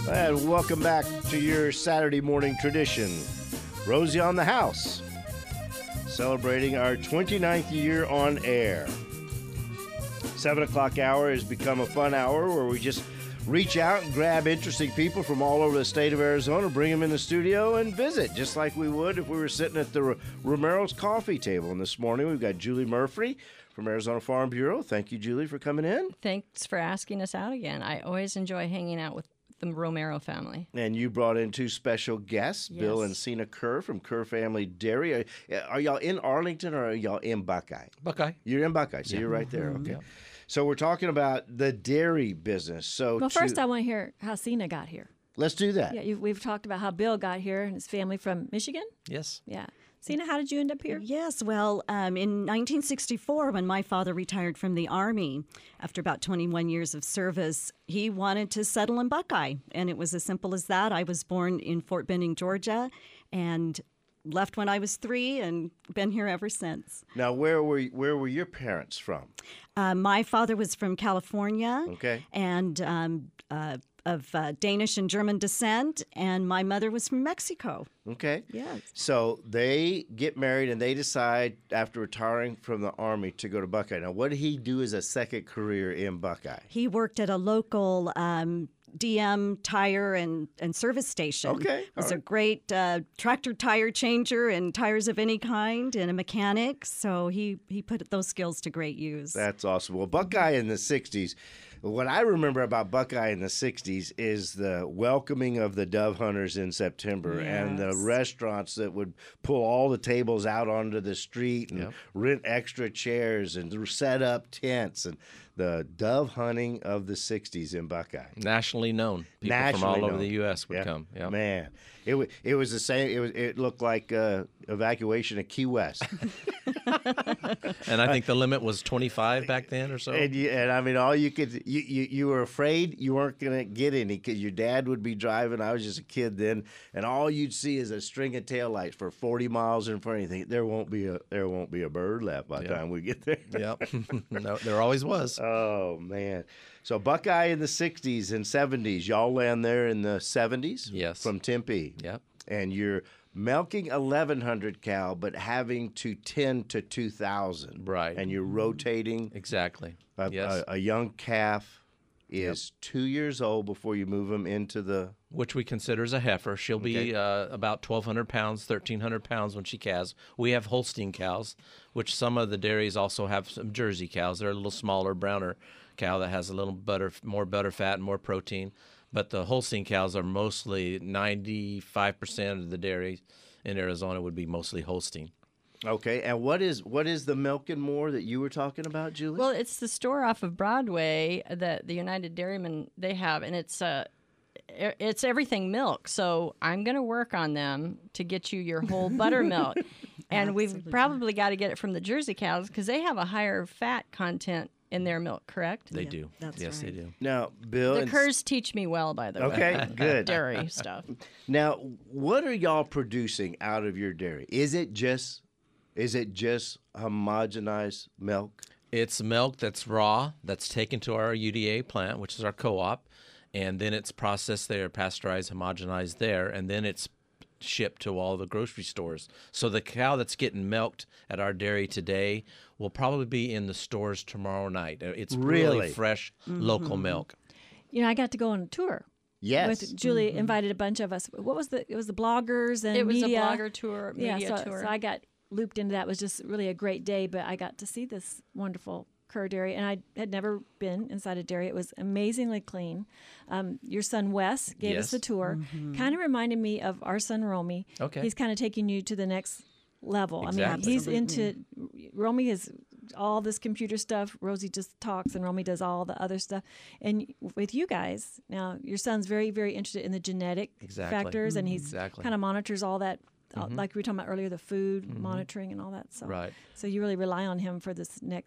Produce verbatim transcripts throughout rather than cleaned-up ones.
And welcome back to your Saturday morning tradition. Rosie on the House, celebrating our twenty-ninth year on air. seven o'clock hour has become a fun hour where we just reach out and grab interesting people from all over the state of Arizona, bring them in the studio and visit, just like we would if we were sitting at the R- Romero's coffee table. And this morning we've got Julie Murphy from Arizona Farm Bureau. Thank you, Julie, for coming in. Thanks for asking us out again. I always enjoy hanging out with the Romero family. And you brought in two special guests, Yes. Bill and Cena Kerr from Kerr Family Dairy. Are, are y'all in Arlington or are y'all in Buckeye? Buckeye. You're in Buckeye, so Yeah. you're right there. Mhm. Okay. Yeah. So we're talking about the dairy business. So Well, to- first I want to hear how Cena got here. let's do that. Yeah, you, we've talked about how Bill got here and his family from Michigan. Yes. Yeah. Cena, how did you end up here? Yes, well, um, in nineteen sixty-four, when my father retired from the Army after about twenty-one years of service, he wanted to settle in Buckeye. And it was as simple as that. I was born in Fort Benning, Georgia, and left when I was three and been here ever since. Now, where were where were your parents from? Uh, my father was from California. Okay. And um, uh, of uh, Danish and German descent, and my mother was from Mexico. Okay. Yes. So they get married and they decide after retiring from the Army to go to Buckeye. Now, what did he do as a second career in Buckeye? He worked at a local um, D M tire and, and service station. Okay, Was all a right. great uh, tractor tire changer and tires of any kind and a mechanic. So he, he put those skills to great use. That's awesome. Well, Buckeye in the sixties, what I remember about Buckeye in the sixties is the welcoming of the dove hunters in September and the Yes. restaurants that would pull all the tables out onto the street and Yep. rent extra chairs and set up tents, and the dove hunting of the sixties in Buckeye. Nationally known. People Nationally from all over known. the U S would Yeah. come. Yeah. Man, it was it was the same. It was it looked like uh, evacuation of Key West. And I think the limit was twenty-five back then or so. And, you, and I mean, all you could, you, you, you were afraid you weren't going to get any because your dad would be driving. I was just a kid then, and all you'd see is a string of taillights for forty miles in front of you. Think, there won't be a there won't be a bird left by the Yeah. time we get there. Yep. No, there always was. Oh man! So Buckeye in the sixties and seventies, y'all land there in the seventies. Yes. From Tempe. Yep. And you're milking eleven hundred cow, but having to tend to two thousand. Right. And you're rotating. Exactly. A, Yes. a, a young calf is two years old before you move them into the. Which we consider as a heifer. She'll Okay. be uh, about twelve hundred pounds, thirteen hundred pounds when she calves. We have Holstein cows, which some of the dairies also have some Jersey cows. They're a little smaller, browner cow that has a little butter, more butter fat and more protein. But the Holstein cows are mostly ninety-five percent of the dairy in Arizona would be mostly Holstein. Okay, and what is what is the milk and more that you were talking about, Julie? Well, it's the store off of Broadway that the United Dairymen they have, and it's uh, e- it's everything milk. So I'm going to work on them to get you your whole buttermilk, and we've Absolutely. probably got to get it from the Jersey cows because they have a higher fat content in their milk. Correct? They Yeah, do. that's yes, right. they do. now, Bill. The and- Kerrs teach me well, by the way. Okay, good. Dairy stuff. Now, what are y'all producing out of your dairy? Is it just is it just homogenized milk? It's milk that's raw, that's taken to our U D A plant, which is our co-op, and then it's processed there, pasteurized, homogenized there, and then it's shipped to all the grocery stores. So the cow that's getting milked at our dairy today will probably be in the stores tomorrow night. Uh, It's really, Really? fresh, local milk. You know, I got to go on a tour. Yes. With Julie invited a bunch of us. What was the? It was the bloggers and It was media. a blogger tour, media yeah, so, tour. so I got looped into that. It was just really a great day. But I got to see this wonderful Kerr dairy, and I had never been inside a dairy. It was amazingly clean. Um, your son Wes gave Yes. us the tour. Kind of reminded me of our son Romy. Okay. He's kind of taking you to the next level. I mean, Exactly. he's into Romy is all this computer stuff. Rosie just talks, and Romy does all the other stuff. And with you guys, now your son's very, very interested in the genetic Exactly. factors, and he's Exactly. kind of monitors all that, uh, like we were talking about earlier, the food monitoring and all that. So, Right. so you really rely on him for this next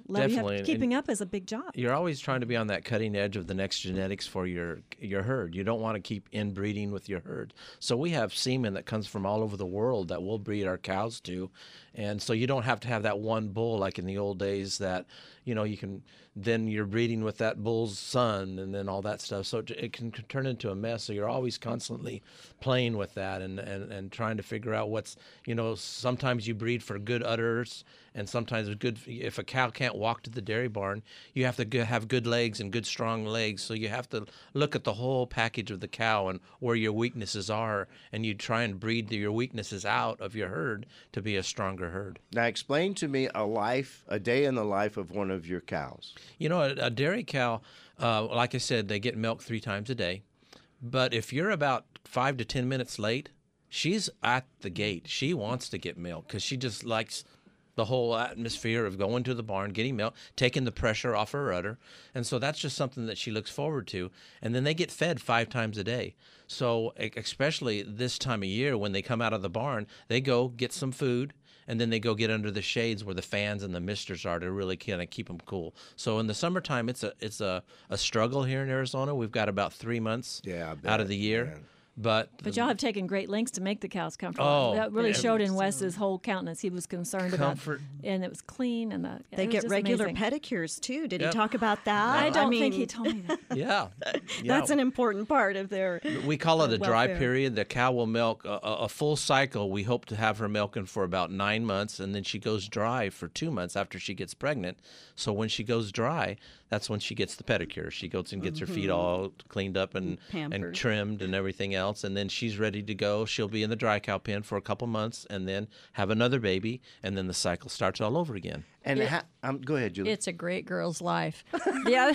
level. You Definitely, have, and- keeping up is a big job. You're always trying to be on that cutting edge of the next genetics for your your herd. You don't want to keep inbreeding with your herd. So we have semen that comes from all over the world that we'll breed our cows to, and so you don't have to have that one bull like in the old days that, you know, you can then you're breeding with that bull's son and then all that stuff. So it, it can turn into a mess. So you're always constantly playing with that and, and, and trying to figure out what's, you know, sometimes you breed for good udders and sometimes good. If a cow can't walk to the dairy barn, you have to go, have good legs and good strong legs. So you have to look at the whole package of the cow and where your weaknesses are, and you try and breed your weaknesses out of your herd to be a stronger herd. Now, explain to me a life, a day in the life of one of your cows. You know, a, a dairy cow, uh, like I said, they get milk three times a day. But if you're about five to ten minutes late, she's at the gate. She wants to get milk because she just likes the whole atmosphere of going to the barn, getting milk, taking the pressure off her udder. And so that's just something that she looks forward to. And then they get fed five times a day. So e- especially this time of year when they come out of the barn, they go get some food, and then they go get under the shades where the fans and the misters are to really kind of keep them cool. So in the summertime, it's a it's a, a struggle here in Arizona. We've got about three months Yeah, I bet, out of the year. man. But, But y'all have taken great lengths to make the cows comfortable. Oh, that really yeah. showed in Wes's whole countenance. He was concerned Comfort. about, and it was clean, and the They it was get just regular amazing. pedicures too. Did Yep. he talk about that? I don't mean, think he told me that. yeah, yeah. That's an important part of their. We call it a dry welfare. period. The cow will milk a, a a full cycle. We hope to have her milking for about nine months, and then she goes dry for two months after she gets pregnant. So when she goes dry, that's when she gets the pedicure. She goes and gets her feet all cleaned up and, and Pampered. trimmed and everything else, and then she's ready to go. She'll be in the dry cow pen for a couple months, and then have another baby, and then the cycle starts all over again. And It- ha- um, go ahead, Julie. It's a great girl's life. Yeah.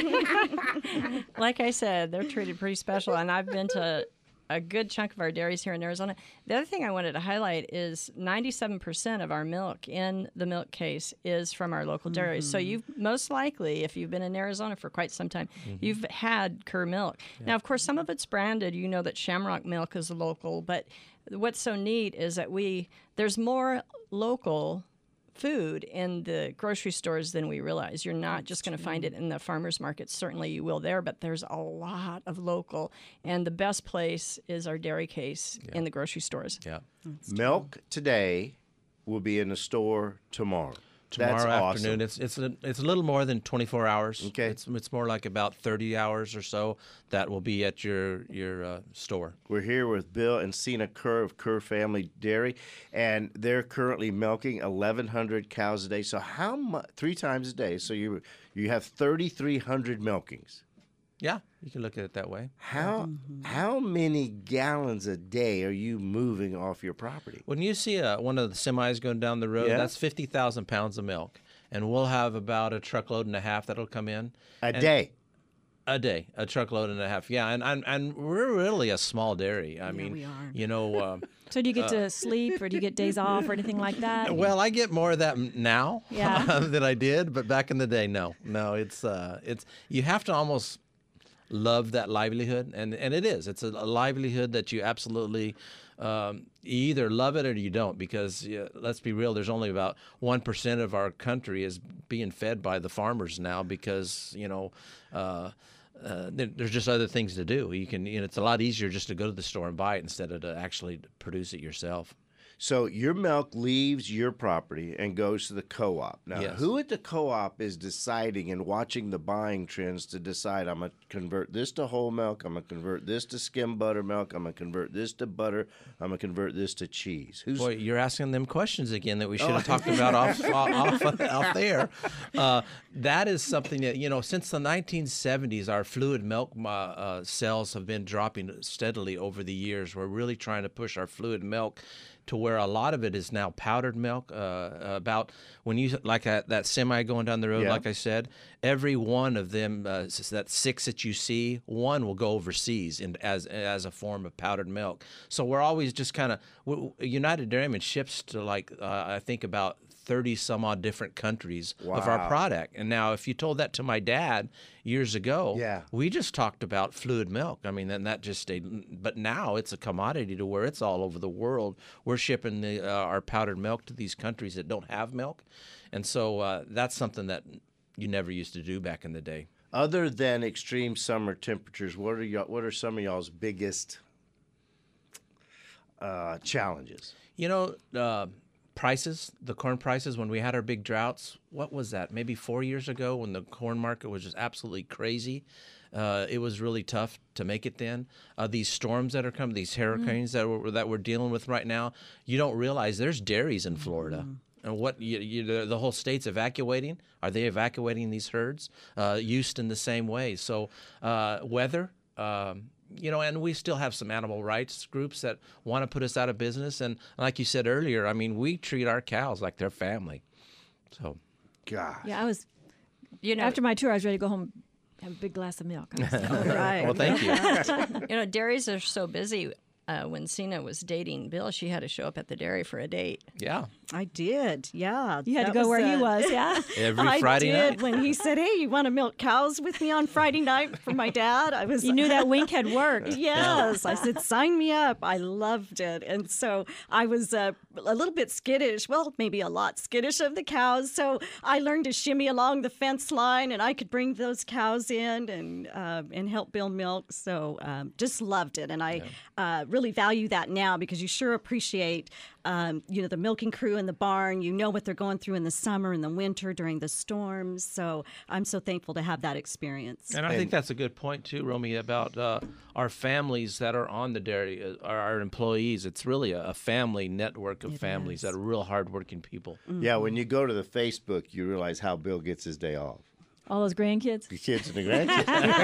Like I said, they're treated pretty special, and I've been to a good chunk of our dairies here in Arizona. The other thing I wanted to highlight is ninety-seven percent of our milk in the milk case is from our local dairies. So you've most likely, if you've been in Arizona for quite some time, you've had Kerr milk. Now, of course, some of it's branded. You know that Shamrock milk is local, but what's so neat is that we there's more local food in the grocery stores than we realize. You're not just going to find it in the farmers markets. Certainly you will there, but there's a lot of local. And the best place is our dairy case in the grocery stores. Yeah. Milk today will be in the store tomorrow. Tomorrow That's afternoon, awesome. it's it's a, it's a little more than twenty-four hours. Okay. It's it's more like about thirty hours or so that will be at your your uh, store. We're here with Bill and Cena Kerr of Kerr Family Dairy, and they're currently milking eleven hundred cows a day. So how much? Three times a day. So you you have thirty-three hundred milkings. Yeah, you can look at it that way. How how many gallons a day are you moving off your property? When you see uh, one of the semis going down the road, Yeah. that's fifty thousand pounds of milk. And we'll have about a truckload and a half that'll come in. A And- day. A day, a truckload and a half. Yeah, and and, and we're really a small dairy. I mean, we are. you know, um, So do you get to sleep, or do you get days off, or anything like that? well, I get more of that m- now Yeah. than I did, but back in the day, no. No, it's uh it's you have to almost love that livelihood, and and it is. It's a, a livelihood that you absolutely um, you either love it or you don't, because yeah, let's be real, there's only about one percent of our country is being fed by the farmers now, because you know uh, uh, there, there's just other things to do. You can, you know, it's a lot easier just to go to the store and buy it instead of to actually produce it yourself. So your milk leaves your property and goes to the co-op. Now, Yes. who at the co-op is deciding and watching the buying trends to decide, I'm going to convert this to whole milk, I'm going to convert this to skim buttermilk, I'm going to convert this to butter, I'm going to convert this to cheese? Who's Boy, you're asking them questions again that we should have talked about off, off, off, off there. Uh, that is something that, you know, since the nineteen seventies, our fluid milk uh, uh, sales have been dropping steadily over the years. We're really trying to push our fluid milk to where a lot of it is now powdered milk. Uh, about when you, like that, that semi going down the road, Yeah. like I said, every one of them, uh, s- that six that you see, one will go overseas in, as as a form of powdered milk. So we're always just kind of, United Dairyman ships to like, uh, I think about thirty some odd different countries of our Wow. product. And now, if you told that to my dad years ago, Yeah. we just talked about fluid milk. I mean, then that just stayed. But now it's a commodity to where it's all over the world. We're shipping the, uh, our powdered milk to these countries that don't have milk. And so uh, that's something that you never used to do back in the day. Other than extreme summer temperatures, what are y'all, what are some of y'all's biggest uh, challenges? You know, uh, prices, the corn prices, when we had our big droughts, what was that? Maybe four years ago when the corn market was just absolutely crazy. Uh, it was really tough to make it then. Uh, these storms that are coming, these hurricanes that we're, that we're dealing with right now, you don't realize there's dairies in Florida. And what you, you, the, the whole state's evacuating? Are they evacuating these herds? Uh, Houston the same way. So uh, weather, um, you know, and we still have some animal rights groups that want to put us out of business. And like you said earlier, I mean, we treat our cows like they're family. So, God. Yeah, I was You know, after my tour. I was ready to go home, have a big glass of milk. I was like, oh, Right. well, thank you. you know, dairies are so busy. Uh, when Cena was dating Bill, she had to show up at the dairy for a date. Yeah. I did, yeah. you had to That go where he uh, was, yeah. Every I Friday did. night. When he said, "Hey, you want to milk cows with me on Friday night for my dad?" I was You knew that wink had worked. Yes, I said, sign me up. I loved it. And so I was uh, a little bit skittish, well, maybe a lot skittish of the cows. So I learned to shimmy along the fence line, and I could bring those cows in and uh, and help Bill milk. So um, just loved it. And I uh, really value that now because you sure appreciate, um, you know, the milking crew in the barn. You know what they're going through in the summer and the winter during the storms. So I'm so thankful to have that experience. And I think that's a good point too, Romy, about uh, our families that are on the dairy, uh, our, our employees. It's really a, a family network of It families is. that are real hardworking people. Yeah, when you go to the Facebook, you realize how Bill gets his day off. All those grandkids. The kids and the grandkids.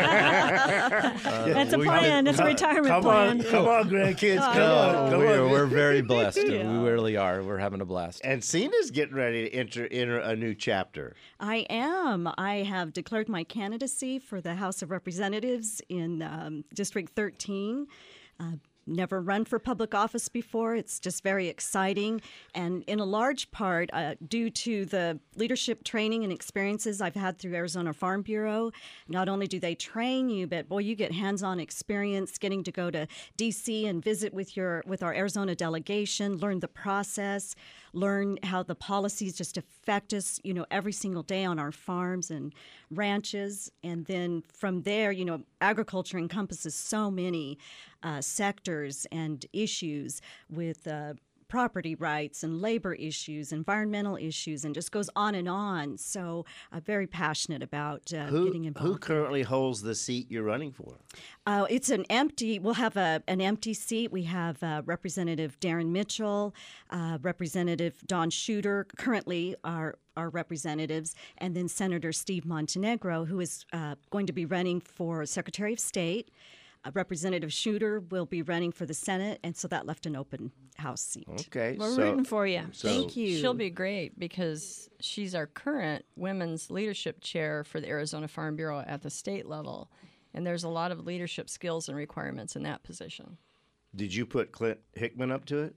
That's a plan. That's a retirement come plan. on, come on, grandkids, come No, on, come we're, on. we're very blessed. We really are. We're having a blast. And Cena's getting ready to enter enter a new chapter. I am. I have declared my candidacy for the House of Representatives in um, District thirteen. Uh, never run for public office before. It's just very exciting. And in a large part, uh, due to the leadership training and experiences I've had through Arizona Farm Bureau, not only do they train you, but boy, you get hands-on experience getting to go to D C and visit with your with our Arizona delegation, learn the process, learn how the policies just affect us, you know, every single day on our farms and ranches. And then from there, you know, agriculture encompasses so many uh, sectors and issues with uh, property rights and labor issues, environmental issues, and just goes on and on. So I'm very passionate about uh, Who, getting involved. who currently holds the seat you're running for? Uh, it's an empty. We'll have a an empty seat. We have uh, Representative Darren Mitchell, uh, Representative Don Shooter, currently our our representatives, and then Senator Steve Montenegro, who is uh, going to be running for Secretary of State. Uh, Representative Shooter will be running for the Senate, and so that left an open House seat. Okay, We're so, rooting for you. so Thank you. She'll be great because she's our current women's leadership chair for the Arizona Farm Bureau at the state level. And there's a lot of leadership skills and requirements in that position. Did you put Clint Hickman up to it?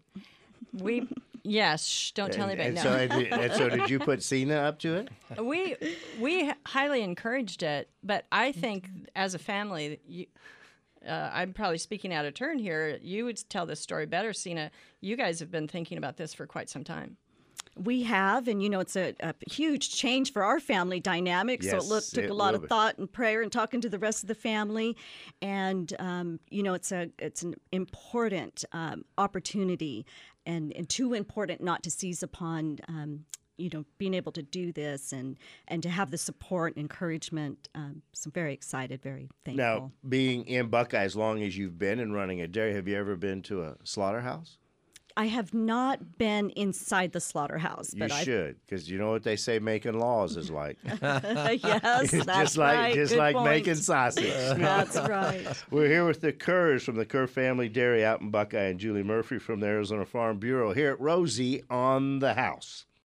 We, yes, shh, don't tell and, anybody. and No. so, and, did- and so did you put Cena up to it? we we highly encouraged it, but I think as a family, you, uh, I'm probably speaking out of turn here. You would tell this story better, Cena. You guys have been thinking about this for quite some time. We have, and you know, it's a, a huge change for our family dynamic. so it Yes, look, took it a lot will of be. thought and prayer and talking to the rest of the family, and um, you know, it's a it's an important um, opportunity, and, and too important not to seize upon. Um, you know, being able to do this and and to have the support and encouragement. Um, so I'm very excited, very thankful. Now, being in Buckeye as long as you've been and running a dairy, have you ever been to a slaughterhouse? I have not been inside the slaughterhouse, You but I've should, because you know what they say making laws is like. yes, It's that's just like right. just Good like point. making sausage. That's right. We're here with the Kerrs from the Kerr Family Dairy out in Buckeye and Julie Murphy from the Arizona Farm Bureau here at Rosie on the House.